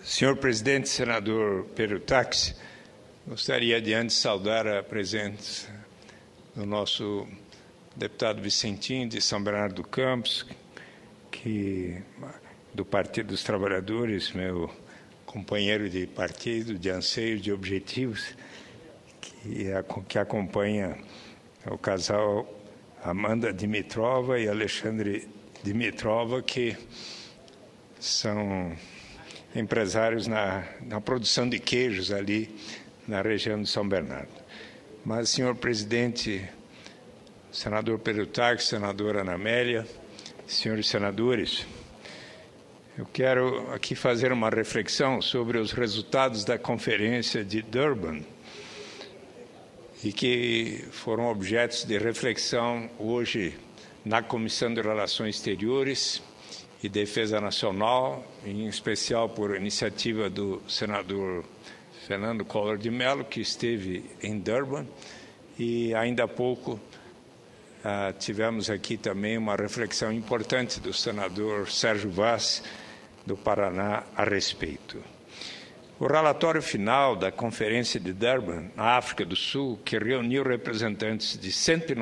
Senhor presidente, senador Perutax, gostaria de antes saudar a presença do nosso deputado Vicentinho de São Bernardo do Campos, do Partido dos Trabalhadores, meu companheiro de partido, de anseios, de objetivos, que acompanha o casal Amanda Dimitrova e Alexandre Dimitrova, que são empresários na produção de queijos ali na região de São Bernardo. Mas, senhor presidente, senador Perutax, senadora Ana Amélia, senhores senadores, eu quero aqui fazer uma reflexão sobre os resultados da conferência de Durban e que foram objetos de reflexão hoje na Comissão de Relações Exteriores e Defesa Nacional, em especial por iniciativa do senador Fernando Collor de Mello, que esteve em Durban, e ainda há pouco tivemos aqui também uma reflexão importante do senador Sérgio Vaz, do Paraná, a respeito. O relatório final da Conferência de Durban, na África do Sul, que reuniu representantes de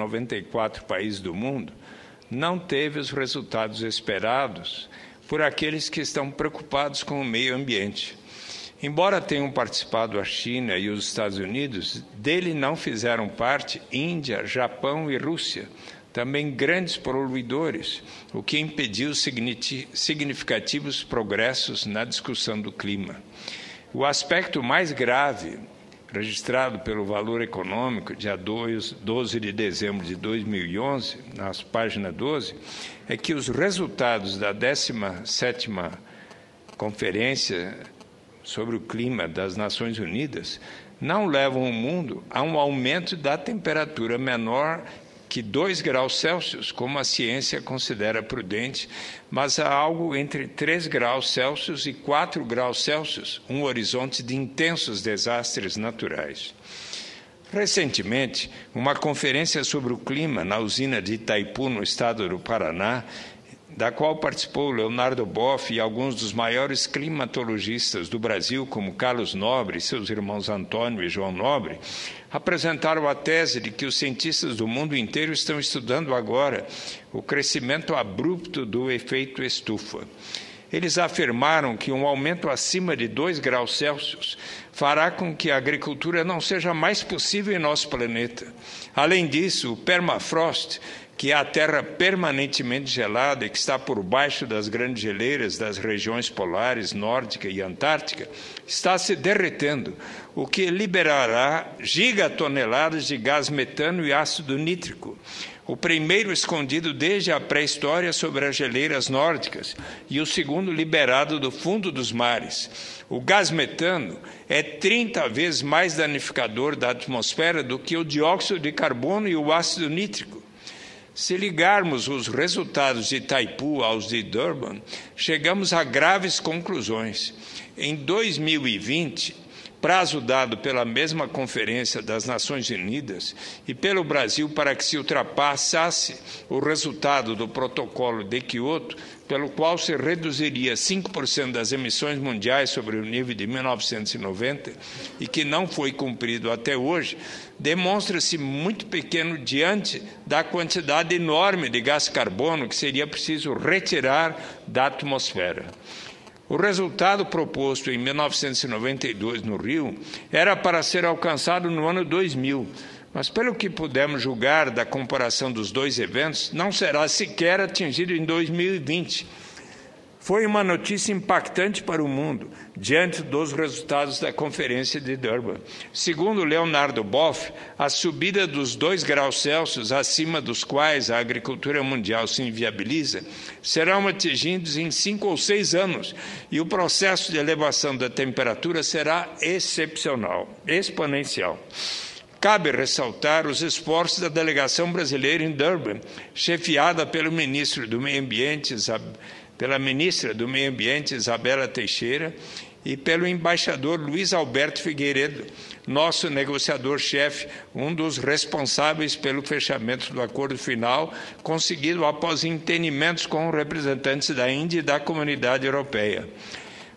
194 países do mundo, não teve os resultados esperados por aqueles que estão preocupados com o meio ambiente. Embora tenham participado a China e os Estados Unidos, dele não fizeram parte Índia, Japão e Rússia, também grandes poluidores, o que impediu significativos progressos na discussão do clima. O aspecto mais grave, registrado pelo Valor Econômico, dia 12 de dezembro de 2011, na página 12, é que os resultados da 17ª Conferência sobre o Clima das Nações Unidas não levam o mundo a um aumento da temperatura menor que 2 graus Celsius, como a ciência considera prudente, mas a algo entre 3 graus Celsius e 4 graus Celsius, um horizonte de intensos desastres naturais. Recentemente, uma conferência sobre o clima na usina de Itaipu, no estado do Paraná, da qual participou Leonardo Boff e alguns dos maiores climatologistas do Brasil, como Carlos Nobre e seus irmãos Antônio e João Nobre, apresentaram a tese de que os cientistas do mundo inteiro estão estudando agora o crescimento abrupto do efeito estufa. Eles afirmaram que um aumento acima de 2 graus Celsius fará com que a agricultura não seja mais possível em nosso planeta. Além disso, o permafrost, que é a terra permanentemente gelada e que está por baixo das grandes geleiras das regiões polares, nórdica e antártica, está se derretendo, o que liberará gigatoneladas de gás metano e ácido nítrico, o primeiro escondido desde a pré-história sobre as geleiras nórdicas e o segundo liberado do fundo dos mares. O gás metano é 30 vezes mais danificador da atmosfera do que o dióxido de carbono e o ácido nítrico. Se ligarmos os resultados de Itaipu aos de Durban, chegamos a graves conclusões. Em 2020, prazo dado pela mesma Conferência das Nações Unidas e pelo Brasil para que se ultrapassasse o resultado do protocolo de Kyoto, pelo qual se reduziria 5% das emissões mundiais sobre o nível de 1990 e que não foi cumprido até hoje, demonstra-se muito pequeno diante da quantidade enorme de gás carbono que seria preciso retirar da atmosfera. O resultado proposto em 1992 no Rio era para ser alcançado no ano 2000, mas pelo que pudemos julgar da comparação dos dois eventos, não será sequer atingido em 2020. Foi uma notícia impactante para o mundo, diante dos resultados da Conferência de Durban. Segundo Leonardo Boff, a subida dos 2 graus Celsius, acima dos quais a agricultura mundial se inviabiliza, serão atingidos em 5 ou 6 anos, e o processo de elevação da temperatura será exponencial. Cabe ressaltar os esforços da delegação brasileira em Durban, chefiada pelo ministro do Meio Ambiente, pela ministra do Meio Ambiente, Isabela Teixeira, e pelo embaixador Luiz Alberto Figueiredo, nosso negociador-chefe, um dos responsáveis pelo fechamento do acordo final, conseguido após entendimentos com representantes da Índia e da Comunidade Europeia.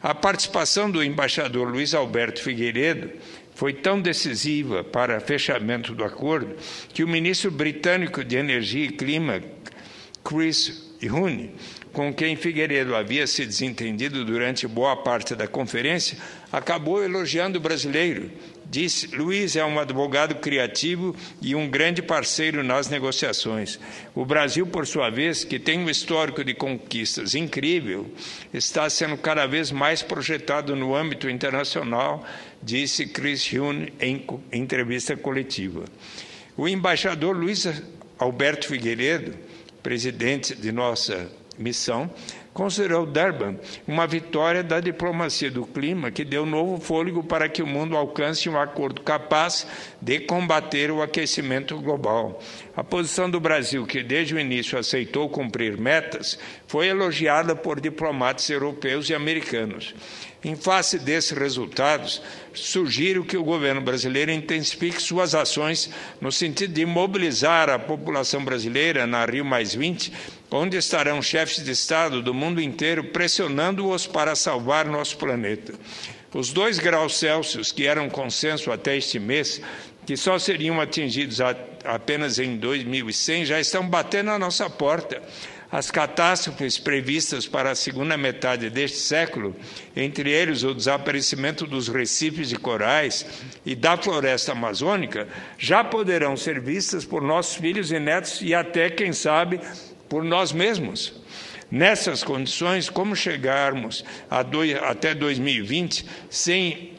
A participação do embaixador Luiz Alberto Figueiredo foi tão decisiva para o fechamento do acordo que o ministro britânico de Energia e Clima, Chris Huhne, com quem Figueiredo havia se desentendido durante boa parte da conferência, acabou elogiando o brasileiro. Disse: Luiz é um advogado criativo e um grande parceiro nas negociações. O Brasil, por sua vez, que tem um histórico de conquistas incrível, está sendo cada vez mais projetado no âmbito internacional, disse Chris Huhne em entrevista coletiva. O embaixador Luiz Alberto Figueiredo, presidente de nossa missão, considerou Durban uma vitória da diplomacia do clima que deu novo fôlego para que o mundo alcance um acordo capaz de combater o aquecimento global. A posição do Brasil, que desde o início aceitou cumprir metas, foi elogiada por diplomatas europeus e americanos. Em face desses resultados, sugiro que o governo brasileiro intensifique suas ações no sentido de mobilizar a população brasileira na Rio+20, onde estarão chefes de Estado do mundo inteiro pressionando-os para salvar nosso planeta. Os 2 graus Celsius, que eram consenso até este mês, que só seriam atingidos apenas em 2100, já estão batendo à nossa porta. As catástrofes previstas para a segunda metade deste século, entre eles o desaparecimento dos recifes de corais e da floresta amazônica, já poderão ser vistas por nossos filhos e netos e até, quem sabe, por nós mesmos. Nessas condições, como chegarmos até 2020 sem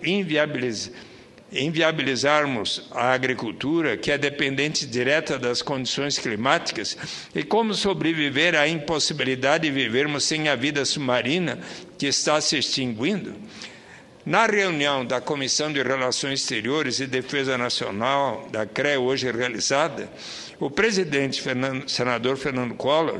inviabilizarmos a agricultura, que é dependente direta das condições climáticas, e como sobreviver à impossibilidade de vivermos sem a vida submarina que está se extinguindo? Na reunião da Comissão de Relações Exteriores e Defesa Nacional, da CRE, hoje realizada, o presidente senador Fernando Collor,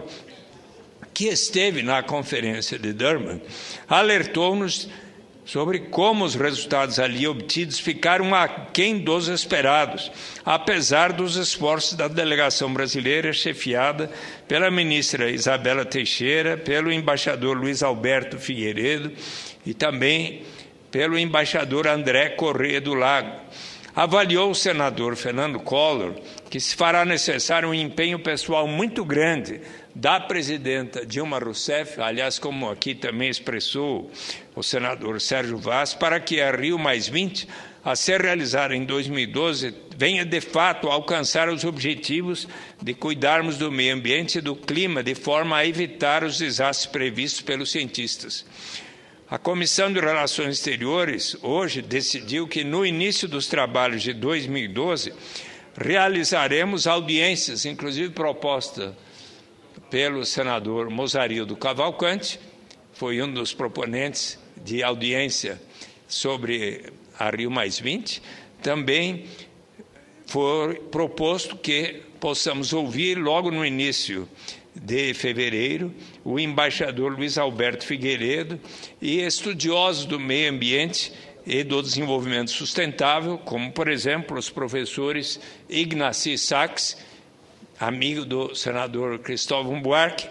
que esteve na conferência de Durban, alertou-nos sobre como os resultados ali obtidos ficaram aquém dos esperados, apesar dos esforços da delegação brasileira chefiada pela ministra Isabela Teixeira, pelo embaixador Luiz Alberto Figueiredo e também pelo embaixador André Corrêa do Lago. Avaliou o senador Fernando Collor que se fará necessário um empenho pessoal muito grande da presidenta Dilma Rousseff, aliás, como aqui também expressou o senador Sérgio Vaz, para que a Rio+20, a ser realizada em 2012, venha de fato alcançar os objetivos de cuidarmos do meio ambiente e do clima, de forma a evitar os desastres previstos pelos cientistas. A Comissão de Relações Exteriores, hoje, decidiu que no início dos trabalhos de 2012, realizaremos audiências, inclusive proposta pelo senador Mozarildo Cavalcante, foi um dos proponentes de audiência sobre a Rio+20, também foi proposto que possamos ouvir logo no início de fevereiro o embaixador Luiz Alberto Figueiredo e estudiosos do meio ambiente e do desenvolvimento sustentável, como, por exemplo, os professores Ignacy Sachs, amigo do senador Cristóvão Buarque,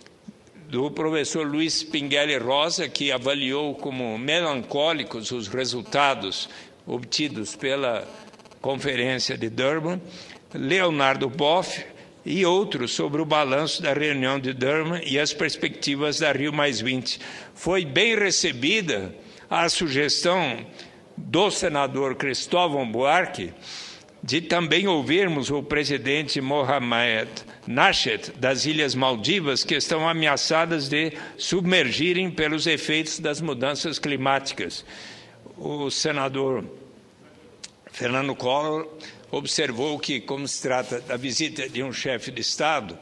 do professor Luiz Pinguelli Rosa, que avaliou como melancólicos os resultados obtidos pela Conferência de Durban, Leonardo Boff e outros sobre o balanço da reunião de Durban e as perspectivas da Rio+20. Foi bem recebida a sugestão do senador Cristóvão Buarque de também ouvirmos o presidente Mohamed Nasheed das Ilhas Maldivas, que estão ameaçadas de submergirem pelos efeitos das mudanças climáticas. O senador Fernando Collor observou que, como se trata da visita de um chefe de Estado,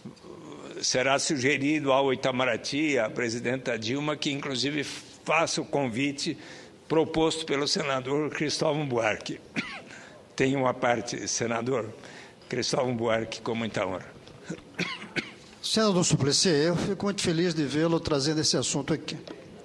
será sugerido ao Itamaraty, à presidenta Dilma, que inclusive faça o convite proposto pelo senador Cristóvão Buarque. Tem uma parte, senador Cristóvão Buarque, com muita honra. Senador Suplicy, eu fico muito feliz de vê-lo trazendo esse assunto aqui.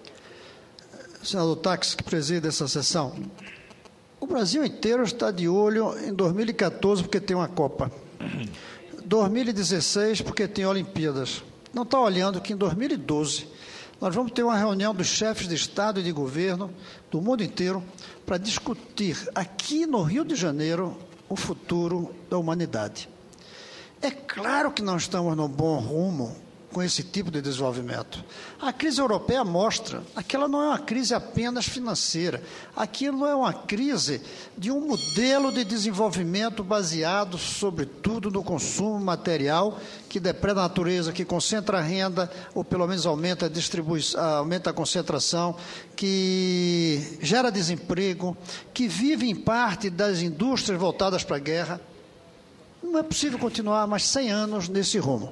Senador Tax, que preside essa sessão, o Brasil inteiro está de olho em 2014 porque tem uma Copa, 2016 porque tem Olimpíadas. Não está olhando que em 2012 nós vamos ter uma reunião dos chefes de Estado e de governo do mundo inteiro para discutir aqui no Rio de Janeiro o futuro da humanidade. É claro que não estamos no bom rumo com esse tipo de desenvolvimento. A crise europeia mostra que aquela não é uma crise apenas financeira, aquilo é uma crise de um modelo de desenvolvimento baseado, sobretudo, no consumo material, que depreda a natureza, que concentra a renda, ou pelo menos aumenta a distribuição, aumenta a concentração, que gera desemprego, que vive em parte das indústrias voltadas para a guerra. Não é possível continuar mais 100 anos nesse rumo.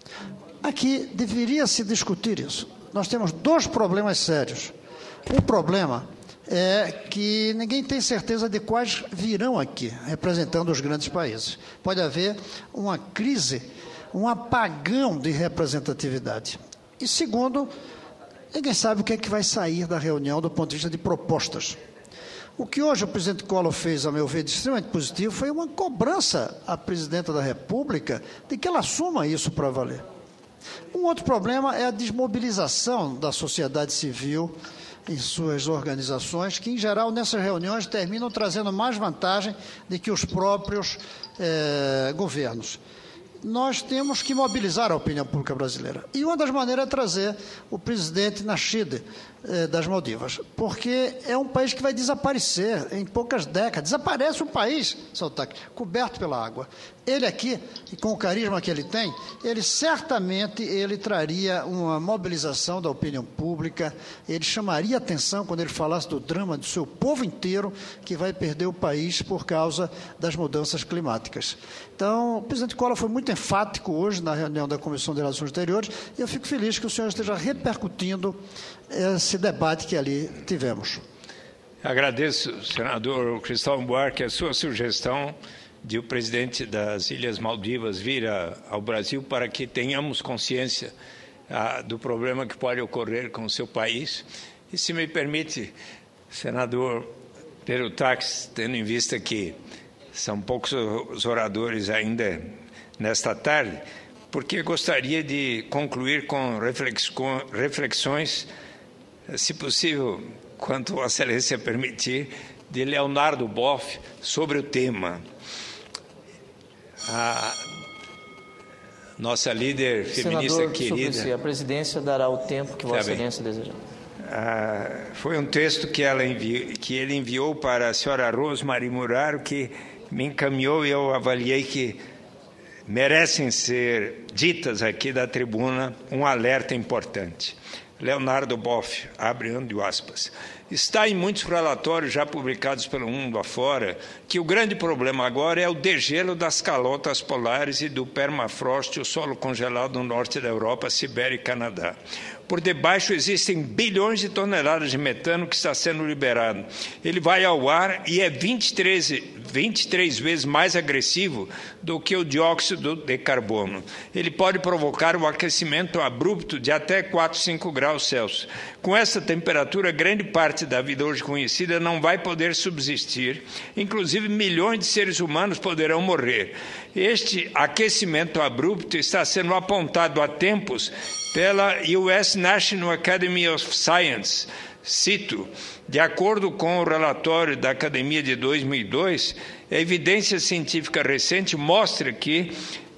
Aqui deveria se discutir isso. Nós temos dois problemas sérios. Um problema é que ninguém tem certeza de quais virão aqui, representando os grandes países. Pode haver uma crise, um apagão de representatividade. E segundo, ninguém sabe o que é que vai sair da reunião do ponto de vista de propostas. O que hoje o presidente Collor fez, a meu ver, de extremamente positivo, foi uma cobrança à presidenta da República de que ela assuma isso para valer. Um outro problema é a desmobilização da sociedade civil em suas organizações, que, em geral, nessas reuniões terminam trazendo mais vantagem do que os próprios governos. Nós temos que mobilizar a opinião pública brasileira. E uma das maneiras é trazer o presidente Nasheed das Maldivas, porque é um país que vai desaparecer em poucas décadas. Desaparece um país, Saltaque, coberto pela água. Ele aqui, e com o carisma que ele tem, ele certamente traria uma mobilização da opinião pública, ele chamaria atenção quando ele falasse do drama do seu povo inteiro, que vai perder o país por causa das mudanças climáticas. Então, o presidente Collor foi muito enfático hoje na reunião da Comissão de Relações Exteriores, e eu fico feliz que o senhor esteja repercutindo esse debate que ali tivemos. Agradeço, senador Cristóvão Buarque, a sua sugestão de o presidente das Ilhas Maldivas vir ao Brasil para que tenhamos consciência do problema que pode ocorrer com o seu país. E, se me permite, senador Pedro Táxi, tendo em vista que são poucos os oradores ainda nesta tarde, porque gostaria de concluir com reflexões, se possível, quanto a excelência permitir, de Leonardo Boff sobre o tema. A nossa líder feminista Senador querida... Suplicy, a presidência dará o tempo que Vossa Excelência desejar. Foi um texto que ele enviou para a senhora Rosemary Muraro, que me encaminhou, e eu avaliei que merecem ser ditas aqui da tribuna um alerta importante. Leonardo Boff, abrindo aspas, está em muitos relatórios já publicados pelo mundo afora que o grande problema agora é o degelo das calotas polares e do permafrost, o solo congelado no norte da Europa, Sibéria e Canadá. Por debaixo existem bilhões de toneladas de metano que está sendo liberado. Ele vai ao ar e é 23 vezes mais agressivo do que o dióxido de carbono. Ele pode provocar um aquecimento abrupto de até 4, 5 graus Celsius. Com essa temperatura, grande parte da vida hoje conhecida não vai poder subsistir. Inclusive, milhões de seres humanos poderão morrer. Este aquecimento abrupto está sendo apontado há tempos pela US National Academy of Science. Cito, de acordo com o relatório da Academia de 2002, a evidência científica recente mostra que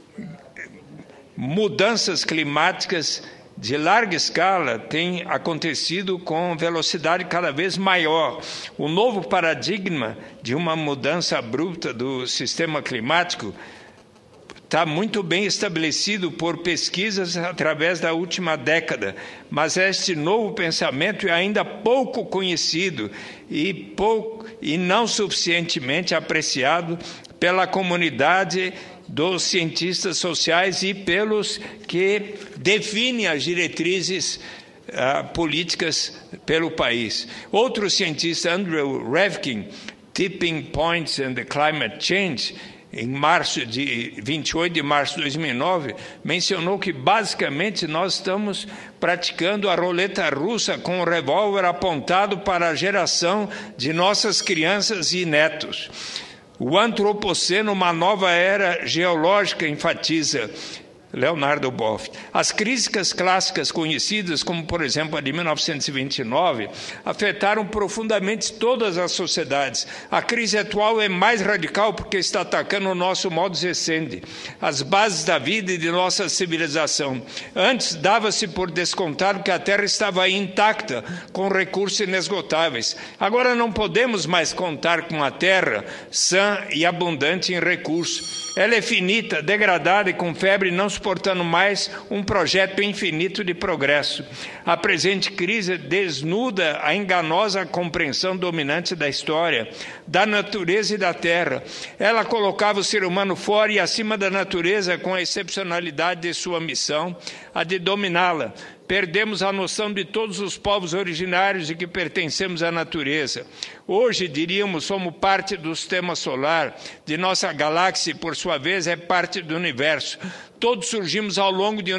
mudanças climáticas de larga escala têm acontecido com velocidade cada vez maior. O novo paradigma de uma mudança abrupta do sistema climático está muito bem estabelecido por pesquisas através da última década, mas este novo pensamento é ainda pouco conhecido e não suficientemente apreciado pela comunidade dos cientistas sociais e pelos que definem as diretrizes políticas pelo país. Outro cientista, Andrew Revkin, Tipping Points and the Climate Change, em 28 de março de 2009, mencionou que, basicamente, nós estamos praticando a roleta russa com o revólver apontado para a geração de nossas crianças e netos. O antropoceno, uma nova era geológica, enfatiza. Leonardo Boff. As crises clássicas conhecidas, como, por exemplo, a de 1929, afetaram profundamente todas as sociedades. A crise atual é mais radical porque está atacando o nosso modus vivendi, as bases da vida e de nossa civilização. Antes, dava-se por descontado que a Terra estava intacta, com recursos inesgotáveis. Agora não podemos mais contar com a Terra sã e abundante em recursos. Ela é finita, degradada e com febre, não suportando mais um projeto infinito de progresso. A presente crise desnuda a enganosa compreensão dominante da história, da natureza e da terra. Ela colocava o ser humano fora e acima da natureza com a excepcionalidade de sua missão, a de dominá-la. Perdemos a noção de todos os povos originários e que pertencemos à natureza. Hoje, diríamos, somos parte do sistema solar, de nossa galáxia e, por sua vez, é parte do universo. Todos surgimos ao longo de um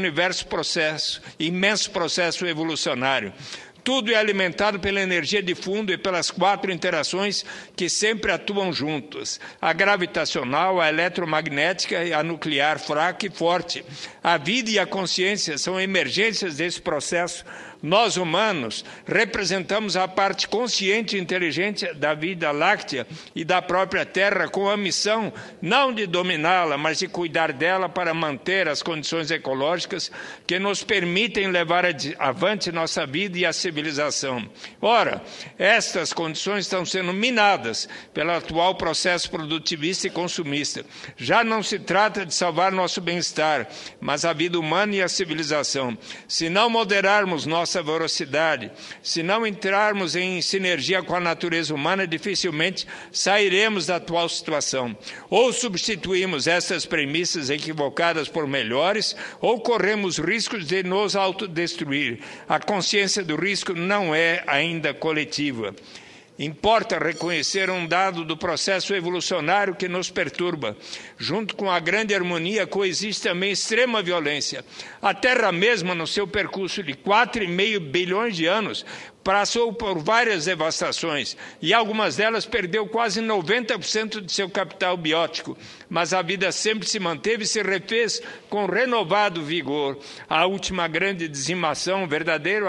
imenso processo evolucionário. Tudo é alimentado pela energia de fundo e pelas 4 interações que sempre atuam juntas: a gravitacional, a eletromagnética e a nuclear, fraca e forte. A vida e a consciência são emergências desse processo. Nós, humanos, representamos a parte consciente e inteligente da vida láctea e da própria Terra, com a missão não de dominá-la, mas de cuidar dela para manter as condições ecológicas que nos permitem levar avante nossa vida e a civilização. Ora, estas condições estão sendo minadas pelo atual processo produtivista e consumista. Já não se trata de salvar nosso bem-estar, mas a vida humana e a civilização. Se não moderarmos nossa velocidade, se não entrarmos em sinergia com a natureza humana, dificilmente sairemos da atual situação. Ou substituímos essas premissas equivocadas por melhores, ou corremos riscos de nos autodestruir. A consciência do risco não é ainda coletiva. Importa reconhecer um dado do processo evolucionário que nos perturba. Junto com a grande harmonia coexiste também extrema violência. A Terra mesma, no seu percurso de 4,5 bilhões de anos, passou por várias devastações e algumas delas perdeu quase 90% de seu capital biótico. Mas a vida sempre se manteve e se refez com renovado vigor. A última grande dizimação, o verdadeiro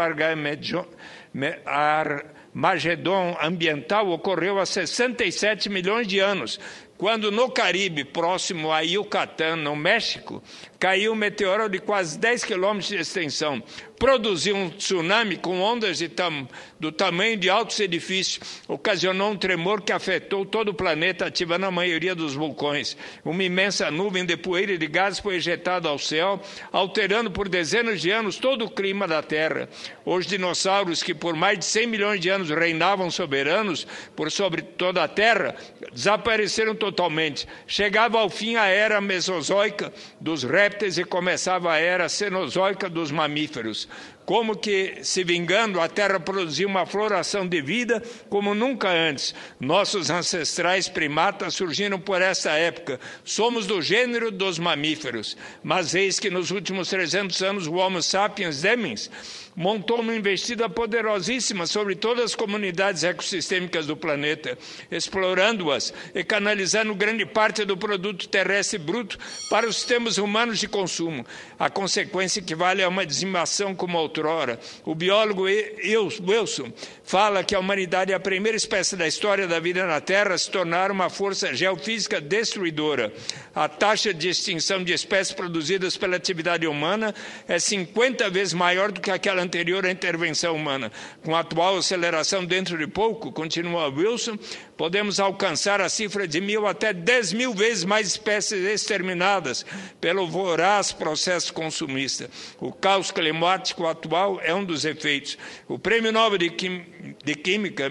Armagedon ambiental, ocorreu há 67 milhões de anos, quando no Caribe, próximo a Yucatán, no México, caiu um meteoro de quase 10 quilômetros de extensão. Produziu um tsunami com ondas do tamanho de altos edifícios. Ocasionou um tremor que afetou todo o planeta, ativando a maioria dos vulcões. Uma imensa nuvem de poeira e de gases foi ejetada ao céu, alterando por dezenas de anos todo o clima da Terra. Os dinossauros, que por mais de 100 milhões de anos reinavam soberanos sobre toda a Terra, desapareceram totalmente. Chegava ao fim a era mesozoica dos répteis e começava a era cenozoica dos mamíferos. Como que, se vingando, a Terra produziu uma floração de vida como nunca antes. Nossos ancestrais primatas surgiram por essa época. Somos do gênero dos mamíferos. Mas eis que nos últimos 300 anos o Homo sapiens demens montou uma investida poderosíssima sobre todas as comunidades ecossistêmicas do planeta, explorando-as e canalizando grande parte do produto terrestre bruto para os sistemas humanos de consumo. A consequência equivale a uma dizimação como outrora. O biólogo Wilson fala que a humanidade é a primeira espécie da história da vida na Terra a se tornar uma força geofísica destruidora. A taxa de extinção de espécies produzidas pela atividade humana é 50 vezes maior do que aquela anterior à intervenção humana. Com a atual aceleração, dentro de pouco, continua Wilson, podemos alcançar a cifra de 1.000 até 10.000 vezes mais espécies exterminadas pelo voraz processo consumista. O caos climático atual é um dos efeitos. O Prêmio Nobel de Química,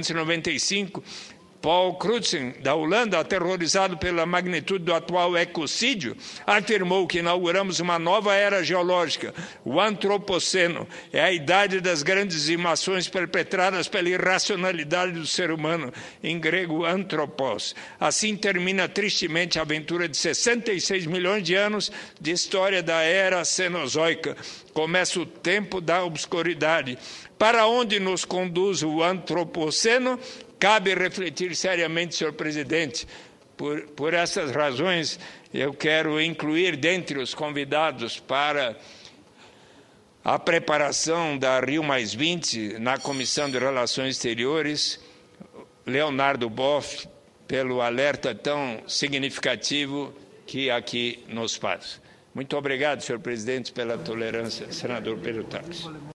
1995, Paul Crutzen, da Holanda, aterrorizado pela magnitude do atual ecocídio, afirmou que inauguramos uma nova era geológica, o Antropoceno. É a idade das grandes dizimações perpetradas pela irracionalidade do ser humano, em grego antropos. Assim termina tristemente a aventura de 66 milhões de anos de história da era cenozoica. Começa o tempo da obscuridade. Para onde nos conduz o Antropoceno? Cabe refletir seriamente, senhor presidente. Por essas razões, eu quero incluir dentre os convidados para a preparação da Rio+20 na Comissão de Relações Exteriores, Leonardo Boff, pelo alerta tão significativo que aqui nos faz. Muito obrigado, senhor presidente, pela tolerância. Senador Pedro Taques.